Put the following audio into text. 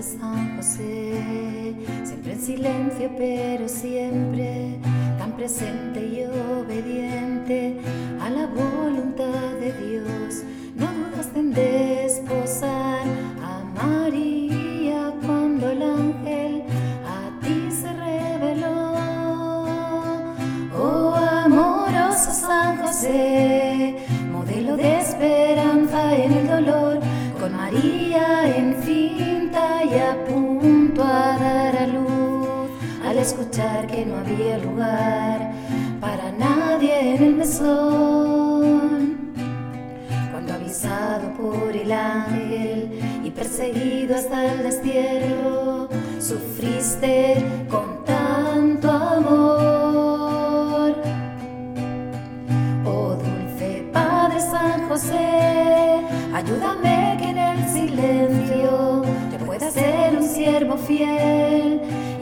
San José, siempre en silencio pero siempre tan presente y obediente a la voluntad de Dios. No dudaste en desposar a María cuando el ángel a ti se reveló. Oh amoroso San José, modelo de esperanza en el dolor, con María encinta y a punto a dar a luz, al escuchar que no había lugar para nadie en el mesón. Cuando avisado por el ángel y perseguido hasta el destierro, sufriste con tanto amor. Oh dulce Padre San José, ayúdame que en el silencio yo pueda ser un siervo fiel